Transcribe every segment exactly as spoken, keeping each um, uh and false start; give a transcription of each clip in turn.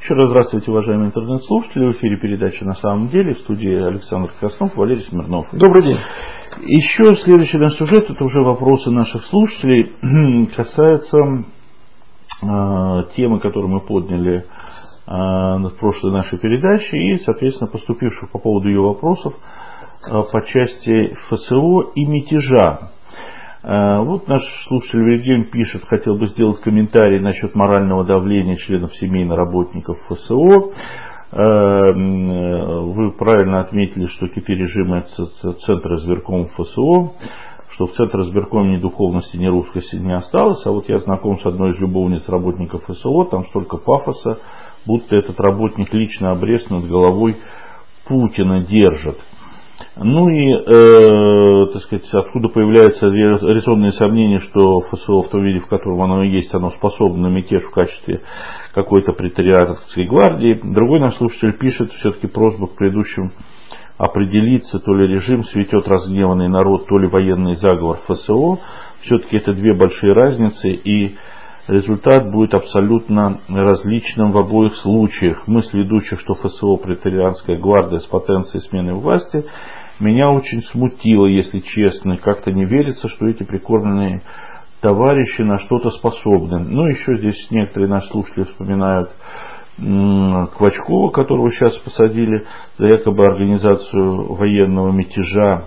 Еще раз здравствуйте, уважаемые интернет-слушатели. В эфире передача «На самом деле». В студии Александр Краснов, Валерий Смирнов. Добрый день. Еще следующий наш сюжет, это уже вопросы наших слушателей, касается э, темы, которую мы подняли э, в прошлой нашей передаче, и, соответственно, поступивших по поводу ее вопросов э, по части ФСО и мятежа. Вот наш слушатель Вильгельм пишет, хотел бы сделать комментарий насчет морального давления членов семей на работников ФСО. Вы правильно отметили, что теперь режим это Центр избиркома ФСО, что в Центр избиркома ни духовности, ни русскости не осталось. А вот я знаком с одной из любовниц работников ФСО, там столько пафоса, будто этот работник лично обрез над головой Путина держит. Ну и, э, так сказать, откуда появляются резонные сомнения, что ФСО в том виде, в котором оно и есть, оно способно на мятеж в качестве какой-то преторианской гвардии. Другой наш слушатель пишет, все-таки просьба к предыдущим определиться, то ли режим светет разгневанный народ, то ли военный заговор ФСО. Все-таки это две большие разницы, и результат будет абсолютно различным в обоих случаях. Мысль ведущих, что ФСО преторианская гвардия с потенцией смены власти, меня очень смутило, если честно. Как-то не верится, что эти прикормленные товарищи на что-то способны. Ну, еще здесь некоторые наши слушатели вспоминают Квачкова, которого сейчас посадили за якобы организацию военного мятежа.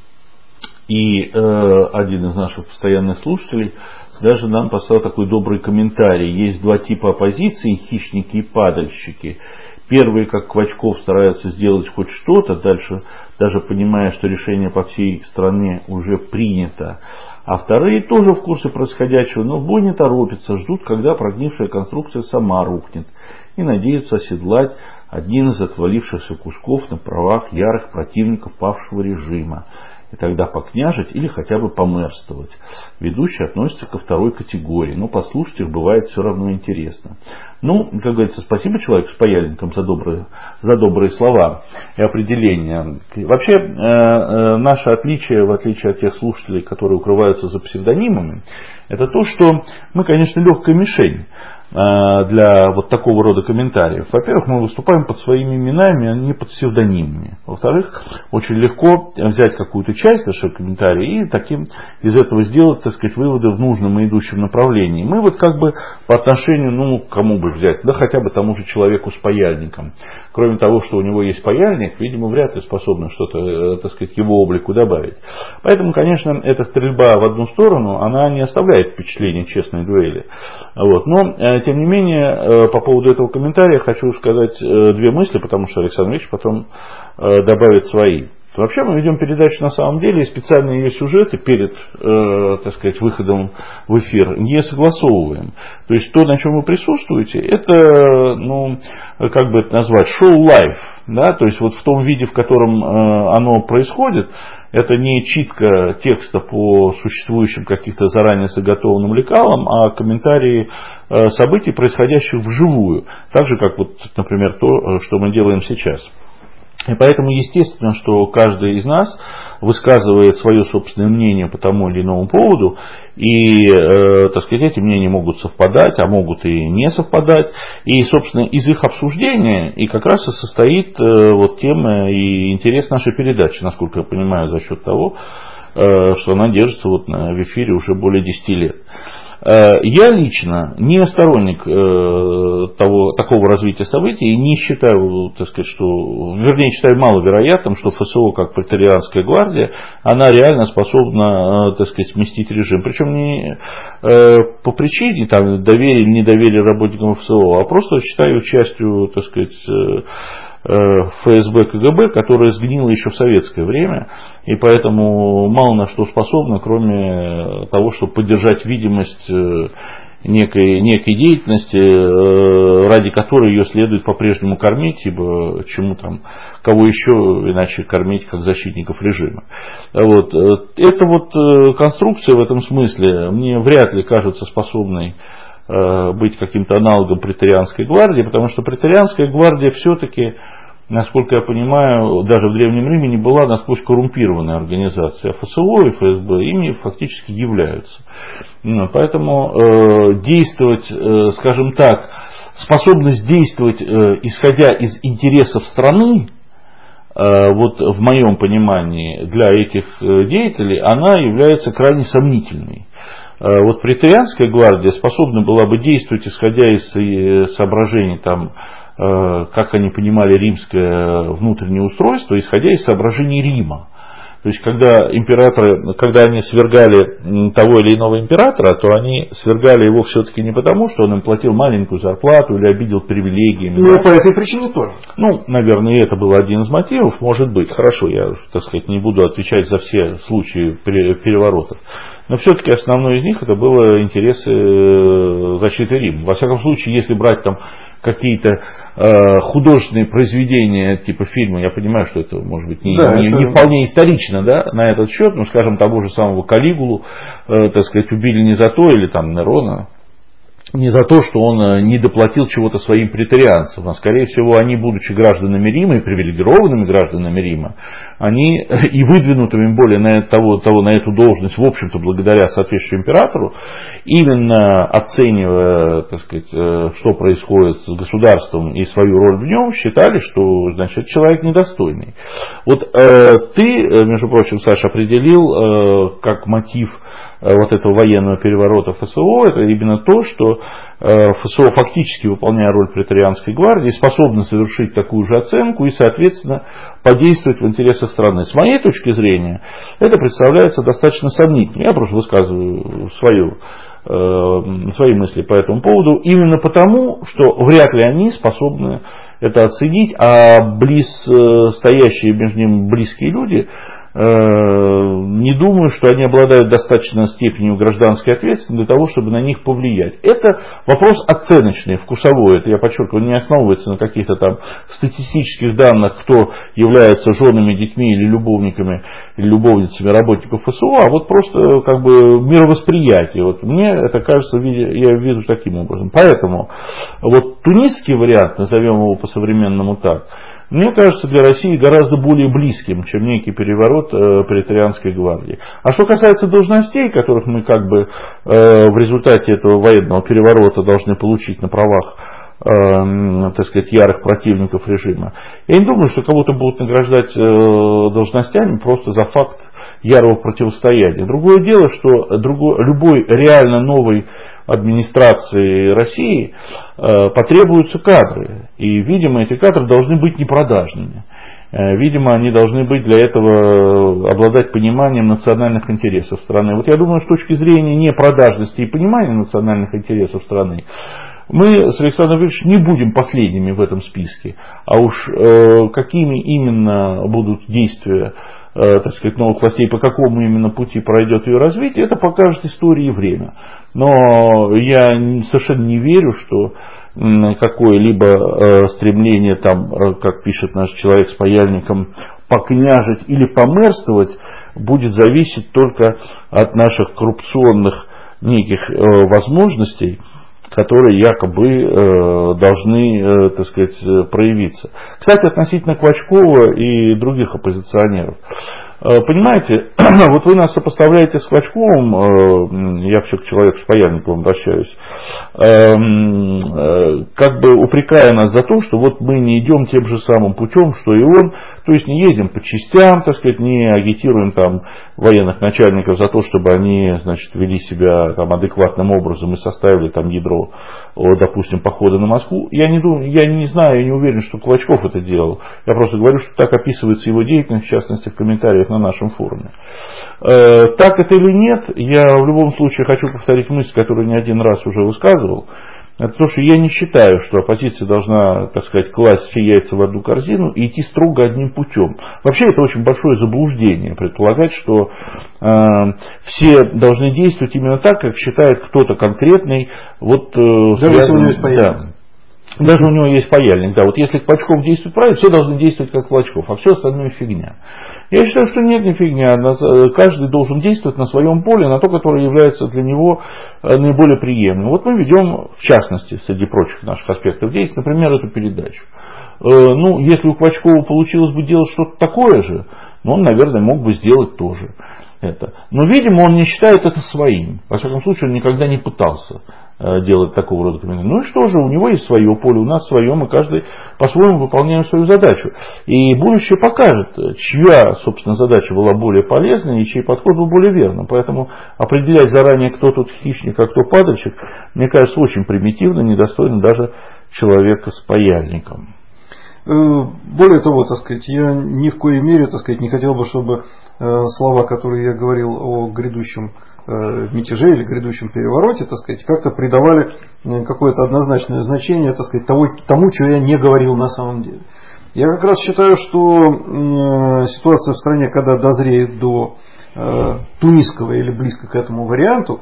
И э, один из наших постоянных слушателей даже нам послал такой добрый комментарий. Есть два типа оппозиции, хищники и падальщики. Первые, как Квачков, стараются сделать хоть что-то, дальше даже понимая, что решение по всей стране уже принято. А вторые тоже в курсе происходящего, но в бой не торопятся, ждут, когда прогнившая конструкция сама рухнет, и надеются оседлать один из отвалившихся кусков на правах ярых противников павшего режима. И тогда покняжить или хотя бы помэрствовать. Ведущие относятся ко второй категории, но послушать их бывает все равно интересно. Ну, как говорится, спасибо человеку с паяльником за добрые, за добрые слова и определения. Вообще, э, э, наше отличие, в отличие от тех слушателей, которые укрываются за псевдонимами, это то, что мы, конечно, легкая мишень для вот такого рода комментариев. Во-первых, мы выступаем под своими именами, а не под псевдонимами. Во-вторых, очень легко взять какую-то часть нашего комментария и таким из этого сделать, так сказать, выводы в нужном и идущем направлении. Мы вот как бы по отношению, ну, кому бы взять, да хотя бы тому же человеку с паяльником. Кроме того, что у него есть паяльник, видимо, вряд ли способны что-то, так сказать, его облику добавить. Поэтому, конечно, эта стрельба в одну сторону, она не оставляет впечатления честной дуэли. Вот. Но тем не менее, по поводу этого комментария хочу сказать две мысли, потому что Александр Ильич потом добавит свои. Вообще мы ведем передачу на самом деле, и специальные ее сюжеты перед, э, так сказать, выходом в эфир не согласовываем. То есть то, на чем вы присутствуете, это, ну, как бы это назвать, шоу-лайф. Да? То есть вот в том виде, в котором э, оно происходит, это не читка текста по существующим каких-то заранее заготовленным лекалам, а комментарии э, событий, происходящих вживую. Так же, как, вот, например, то, что мы делаем сейчас. И поэтому естественно, что каждый из нас высказывает свое собственное мнение по тому или иному поводу, и, э, так сказать, эти мнения могут совпадать, а могут и не совпадать. И, собственно, из их обсуждения и как раз и состоит э, вот тема и интерес нашей передачи, насколько я понимаю, за счет того, э, что она держится вот в эфире уже более десяти лет. Я лично не сторонник того, такого развития событий и не считаю, так сказать, что, вернее, считаю маловероятным, что ФСО, как преторианская гвардия, она реально способна, так сказать, сместить режим. Причем не по причине там, доверия или недоверия работникам ФСО, а просто считаю частью, так сказать, ФСБ, КГБ, которая сгнила еще в советское время, и поэтому мало на что способна, кроме того, чтобы поддержать видимость некой, некой деятельности, ради которой ее следует по-прежнему кормить, ибо чему там, кого еще иначе кормить, как защитников режима. Вот. Эта вот конструкция в этом смысле мне вряд ли кажется способной быть каким-то аналогом преторианской гвардии, потому что преторианская гвардия все-таки, насколько я понимаю, даже в Древнем Риме не была насквозь коррумпированная организация. ФСО и ФСБ ими фактически являются. Поэтому э, действовать, э, скажем так, способность действовать, исходя из интересов страны, вот в моем понимании, для этих деятелей, она является крайне сомнительной. Вот преторианская гвардия способна была бы действовать, исходя из соображений, там, как они понимали римское внутреннее устройство, исходя из соображений Рима. То есть, когда императоры, когда они свергали того или иного императора, то они свергали его все-таки не потому, что он им платил маленькую зарплату или обидел привилегиями. Ну, по этой причине тоже. Ну, наверное, это был один из мотивов, может быть. Хорошо, я, так сказать, не буду отвечать за все случаи переворотов. Но все-таки основной из них это было интересы защиты Рима. Во всяком случае, если брать там какие-то э, художественные произведения типа фильма, я понимаю, что это может быть не, да, не, это... не вполне исторично, да, на этот счет, ну, скажем, того же самого Калигулу, э, так сказать, убили не за то, или там Нерона, не за то, что он не доплатил чего-то своим преторианцам, а скорее всего они, будучи гражданами Рима и привилегированными гражданами Рима, они и выдвинутыми более на, того, того, на эту должность, в общем-то, благодаря соответствующему императору, именно оценивая, так сказать, что происходит с государством и свою роль в нем, считали, что, значит, человек недостойный. Вот э, ты, между прочим, Саша, определил э, как мотив вот этого военного переворота ФСО, это именно то, что ФСО, фактически выполняя роль преторианской гвардии, способна совершить такую же оценку и, соответственно, подействовать в интересах страны. С моей точки зрения, это представляется достаточно сомнительным. Я просто высказываю свою, э, свои мысли по этому поводу, именно потому, что вряд ли они способны это оценить, а близ, стоящие между ними близкие люди, не думаю, что они обладают достаточной степенью гражданской ответственности для того, чтобы на них повлиять. Это вопрос оценочный, вкусовой. Это, я подчеркиваю, не основывается на каких-то там статистических данных, кто является женами, детьми или любовниками, или любовницами работников ФСО, а вот просто как бы мировосприятие. Вот мне это кажется, я вижу таким образом. Поэтому вот тунисский вариант, назовем его по-современному так, мне кажется, для России гораздо более близким, чем некий переворот э, преторианской гвардии. А что касается должностей, которых мы как бы э, в результате этого военного переворота должны получить на правах, э, так сказать, ярых противников режима, я не думаю, что кого-то будут награждать э, должностями просто за факт ярого противостояния. Другое дело, что другой, любой реально новый администрации России э, потребуются кадры. И, видимо, эти кадры должны быть непродажными. Э, видимо, они должны быть для этого обладать пониманием национальных интересов страны. Вот я думаю, с точки зрения непродажности и понимания национальных интересов страны, мы с Александром Викторовичем не будем последними в этом списке. А уж э, какими именно будут действия, так сказать, новых властей, по какому именно пути пройдет ее развитие, это покажет история и время. Но я совершенно не верю, что какое-либо стремление, там, как пишет наш человек с паяльником, покняжить или померствовать будет зависеть только от наших коррупционных неких возможностей, которые якобы э, должны, э, так сказать, проявиться. Кстати, относительно Клочкова и других оппозиционеров. Э, понимаете, вот вы нас сопоставляете с Клочковым, э, я все к человеку с паяльником обращаюсь, э, э, как бы упрекая нас за то, что вот мы не идем тем же самым путем, что и он, то есть не едем по частям, так сказать, не агитируем там военных начальников за то, чтобы они, значит, вели себя там адекватным образом и составили там ядро, допустим, похода на Москву. Я не думаю, я не знаю, я не уверен, что Клочков это делал. Я просто говорю, что так описывается его деятельность, в частности, в комментариях на нашем форуме. Э, так это или нет, я в любом случае хочу повторить мысль, которую не один раз уже высказывал. Это то, что я не считаю, что оппозиция должна, так сказать, класть все яйца в одну корзину и идти строго одним путем. Вообще это очень большое заблуждение предполагать, что э, все должны действовать именно так, как считает кто-то конкретный. Вот, э, даже если у него есть паяльник. Да, даже у него есть паяльник. Да, вот если Клочков действует правильно, все должны действовать как Клочков, а все остальное фигня. Я считаю, что нет, не фигня. Каждый должен действовать на своем поле, на то, которое является для него наиболее приемлемым. Вот мы ведем, в частности, среди прочих наших аспектов действия, например, эту передачу. Ну, если у Клочкова получилось бы делать что-то такое же, ну, он, наверное, мог бы сделать тоже это. Но, видимо, он не считает это своим. Во всяком случае, он никогда не пытался делать такого рода комментарии. Ну и что же, у него есть свое поле, у нас свое, мы каждый по-своему выполняем свою задачу. И будущее покажет, чья, собственно, задача была более полезной и чей подход был более верным. Поэтому определять заранее, кто тут хищник, а кто падальщик, мне кажется, очень примитивно, недостойно даже человека с паяльником. Более того, так сказать, я ни в коей мере, так сказать, не хотел бы, чтобы слова, которые я говорил о грядущем мятеже или грядущем перевороте, так сказать, как-то придавали какое-то однозначное значение, так сказать, того, тому, что я не говорил на самом деле. Я как раз считаю, что ситуация в стране, когда дозреет до тунисского или близко к этому варианту,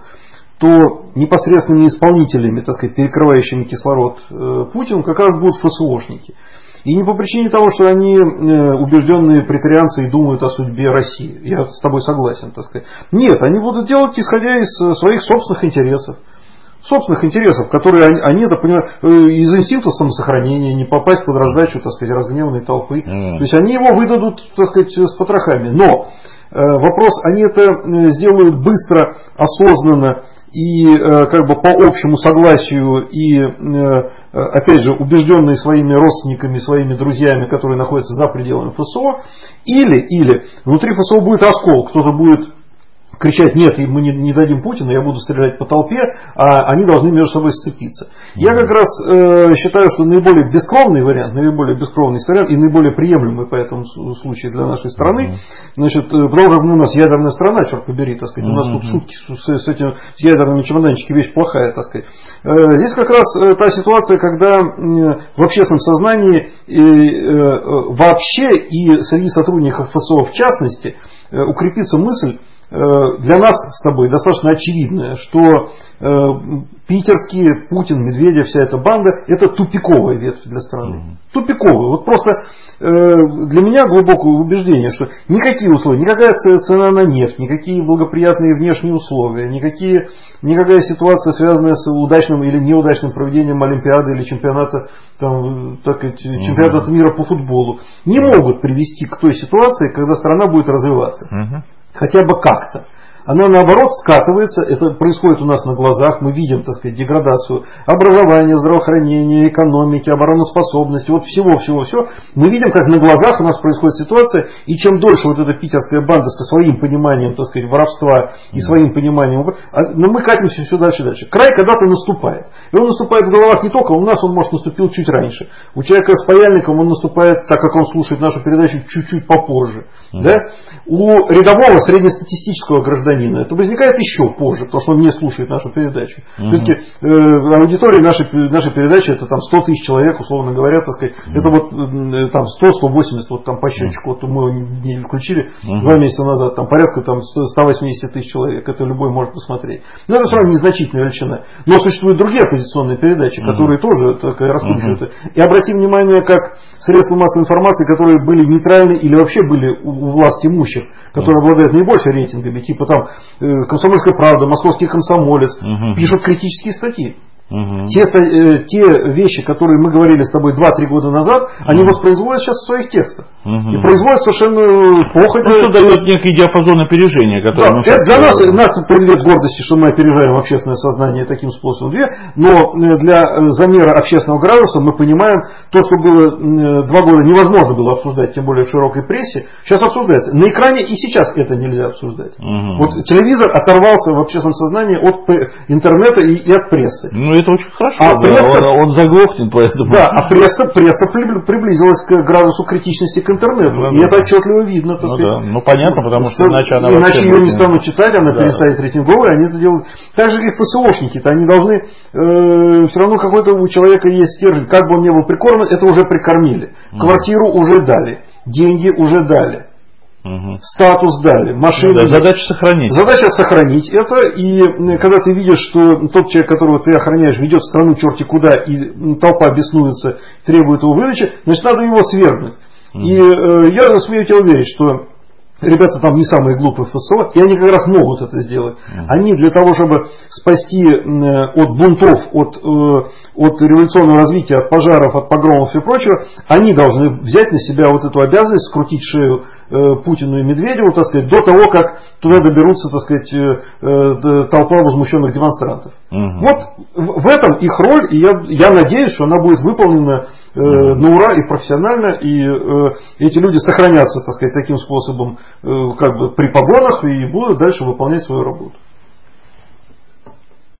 то непосредственными исполнителями, так сказать, перекрывающими кислород Путину, как раз будут ФСОшники. И не по причине того, что они убежденные претарианцы и думают о судьбе России. Я с тобой согласен, так сказать. Нет, они будут делать, исходя из своих собственных интересов. Собственных интересов, которые они, они это понимают, из инстинкта самосохранения, не попасть под раздачу, так сказать, разгневанной толпы. Mm. То есть они его выдадут, так сказать, с потрохами. Но э, вопрос, они это сделают быстро, осознанно и э, как бы по общему согласию и э, опять же убежденные своими родственниками, своими друзьями, которые находятся за пределами ФСО, или, или внутри ФСО будет раскол, кто-то будет кричать: нет, мы не, не дадим Путину, я буду стрелять по толпе, а они должны между собой сцепиться. Mm-hmm. Я как раз э, считаю, что наиболее бескровный вариант, наиболее бескровный вариант и наиболее приемлемый по этому случаю для нашей страны, mm-hmm. значит, потому как ну, у нас ядерная страна, черт побери, так сказать, mm-hmm. у нас тут шутки с, с этим с ядерными чемоданчиками вещь плохая, так сказать. Э, здесь как раз э, та ситуация, когда э, в общественном сознании э, э, вообще и среди сотрудников ФСО в частности э, укрепится мысль, для нас с тобой достаточно очевидно, что э, питерские, Путин, Медведев, вся эта банда, это тупиковая ветвь для страны. Mm-hmm. Тупиковая. Вот просто э, для меня глубокое убеждение, что никакие условия, никакая цена на нефть, никакие благоприятные внешние условия, никакие, никакая ситуация, связанная с удачным или неудачным проведением Олимпиады или чемпионата, там, так сказать, чемпионата mm-hmm. мира по футболу, не могут привести к той ситуации, когда страна будет развиваться. Mm-hmm. Хотя бы как-то. Она наоборот скатывается, это происходит у нас на глазах, мы видим, так сказать, деградацию образования, здравоохранения, экономики, обороноспособности, вот всего-всего-всего. Мы видим, как на глазах у нас происходит ситуация, и чем дольше вот эта питерская банда со своим пониманием, так сказать, воровства и своим пониманием, но мы катимся все дальше и дальше. Край когда-то наступает. И он наступает в головах не только, у нас он, может, наступил чуть раньше. У человека с паяльником он наступает, так как он слушает нашу передачу, чуть-чуть попозже. Mm-hmm. Да? У рядового среднестатистического гражданина это возникает еще позже, потому что он не слушает нашу передачу. Uh-huh. Все-таки э, аудитория нашей, нашей передачи это там сто тысяч человек, условно говоря, так сказать, uh-huh. это вот э, там сто - сто восемьдесят, вот там по счетчику, uh-huh. вот мы не включили uh-huh. два месяца назад, там порядка там, сто восемьдесят тысяч человек, это любой может посмотреть. Но это все равно незначительная величина. Но существуют другие оппозиционные передачи, uh-huh. которые тоже так, раскручивают. Uh-huh. И обратим внимание, как средства массовой информации, которые были нейтральны или вообще были у, у власти имущих, которые uh-huh. обладают наибольшими рейтингами, типа там «Комсомольская правда», «Московский комсомолец», угу. пишут критические статьи. Угу. Те, э, те вещи, которые мы говорили с тобой два-три года назад, угу. они воспроизводят сейчас в своих текстах. Угу. И производят совершенно плохо. Ну, что дает некий диапазон опережения, который... Да, это для нас, нас придает гордости, что мы опережаем общественное сознание таким способом. Но для замера общественного градуса мы понимаем, то, что было два года невозможно было обсуждать, тем более в широкой прессе, сейчас обсуждается. На экране и сейчас это нельзя обсуждать. Угу. Вот телевизор оторвался в общественном сознании от интернета и, и от прессы. Ну, это очень хорошо. А да, пресса, он, он заглохнет, поэтому... Да, а пресса, пресса приблизилась к градусу критичности к интернету. Ну, и да. это отчетливо видно. Так ну, сказать. Да. ну понятно, потому что иначе она Иначе ее будет... не станут читать, она да. перестанет рейтинговой, они это делают. Так же, как и ФСОшники-то, они должны... Э, все равно какой-то у человека есть стержень. Как бы он ни был прикормлен, это уже прикормили. Mm. Квартиру уже дали. Деньги уже дали. Угу. Статус дали, машину. Ну, да, задача сохранить. Задача сохранить это. И когда ты видишь, что тот человек, которого ты охраняешь, ведет страну черти куда, и толпа беснуется, требует его выдачи, значит, надо его свергнуть. Угу. И э, я смею тебя уверить, что ребята там не самые глупые в ФСО, и они как раз могут это сделать. Mm-hmm. Они для того, чтобы спасти э, от бунтов, от, э, от революционного развития, от пожаров, от погромов и прочего, они должны взять на себя вот эту обязанность, скрутить шею Путину и Медведеву, так сказать, до того, как туда доберутся, так сказать, толпа возмущенных демонстрантов. Угу. Вот в этом их роль, и я, я надеюсь, что она будет выполнена э, угу. на ура и профессионально, и э, эти люди сохранятся, так сказать, таким способом, э, как бы при погонах и будут дальше выполнять свою работу.